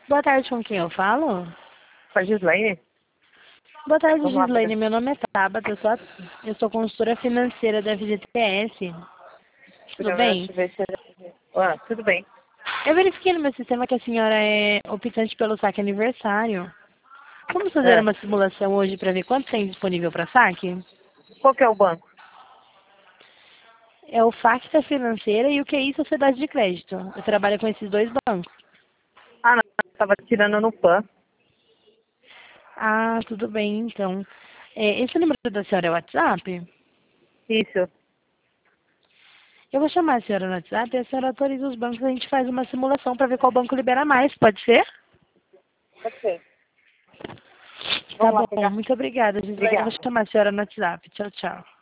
Boa tarde, com quem eu falo? Com a Gislaine? Boa tarde, Vamos lá, Gislaine. Meu nome é Tabata, eu sou consultora financeira da FGTS. Tudo bem? Tudo bem. Eu verifiquei no meu sistema que a senhora é optante pelo saque aniversário. Vamos fazer É. uma simulação hoje para ver quanto tem disponível para saque? Qual que é o banco? É o Facta Financeira e o QI Sociedade de Crédito. Eu trabalho com esses dois bancos. Ah, não, eu estava tirando no PAN. Ah, tudo bem, então. Esse número da senhora é o WhatsApp? Isso. Eu vou chamar a senhora no WhatsApp e a senhora autoriza os bancos e a gente faz uma simulação para ver qual banco libera mais, pode ser? Pode ser. Tá Vamos lá bom, pegar. muito obrigada, Gislaine. Eu vou Obrigada. chamar a senhora no WhatsApp. Tchau, tchau.